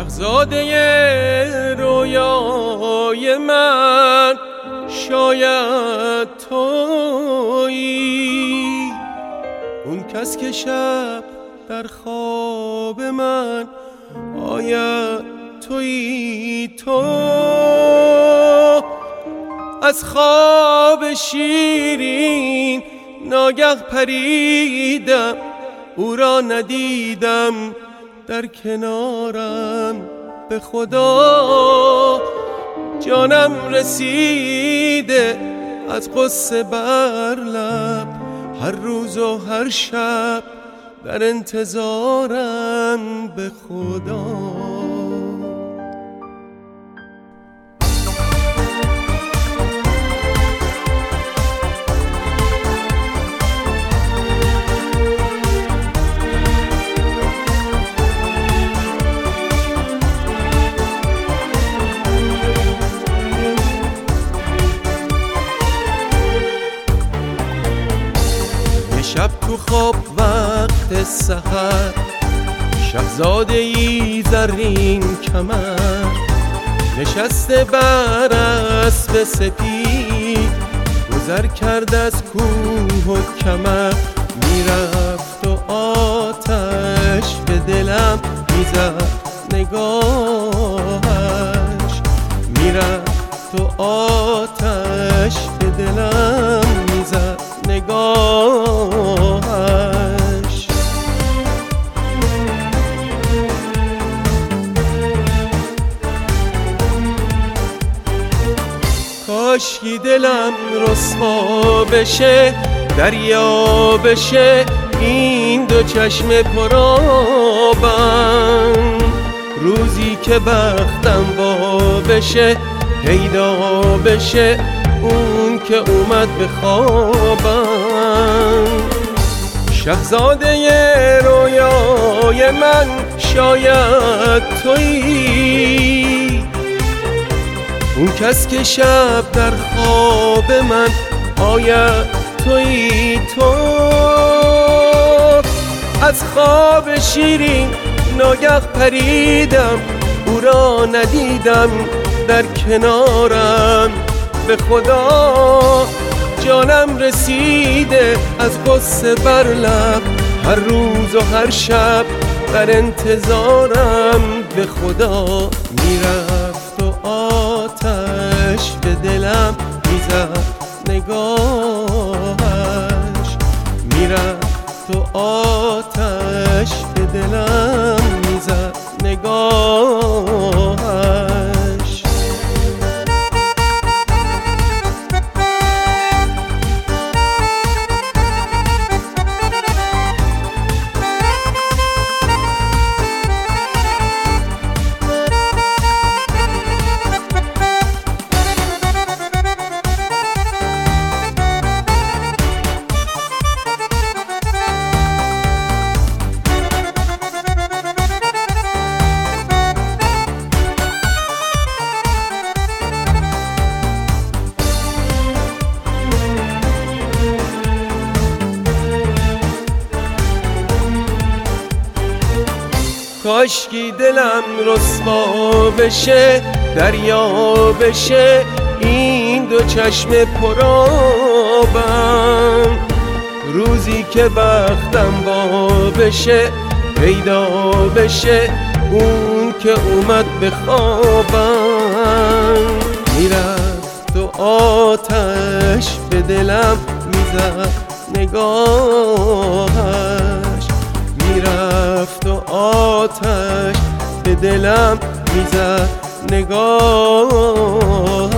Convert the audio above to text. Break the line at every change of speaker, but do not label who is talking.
شاهزاده رویای من شاید تویی، اون کس که شب در خواب من آید تویی. تو از خواب شیرین ناگه پریدم، او را ندیدم در کنارم. به خدا جانم رسیده از قصه بر لب، هر روز و هر شب در انتظارم. به خدا شب تو خواب وقت سحر، شاهزاده ای زرین کمر، نشسته بر اسب سپید، گذر کرد از کوه و کمر. میرفت و آتش به دلم میزد نگاهش، میرفت و آتش به دلم میزد نگاهش. کاشکی دلم رسوا بشه، دریا بشه، این دو چشم پرآبم. روزی که بختم وا بشه، پیدا بشه اون که اومد به خوابم. شاهزاده رویای من شاید تویی، اون کس که شب در خواب من آید تویی. تو از خواب شیرین ناگه پریدم، او را ندیدم در کنارم. به خدا جانم رسیده از قصه بر لب، هر روز و هر شب در انتظارم. به خدا میرفت و آتش به دلم میزد نگاهش، میرفت و آتش به دلم میزد نگاهش. کاشکی دلم رسوا بشه، دریا بشه، این دو چشم پرآبم. روزی که بختم وا بشه، پیدا بشه اون که اومد به خوابم. میرفت و آتش به دلم میزد نگاهش، میرفت و آتش به دلم میزد نگاه.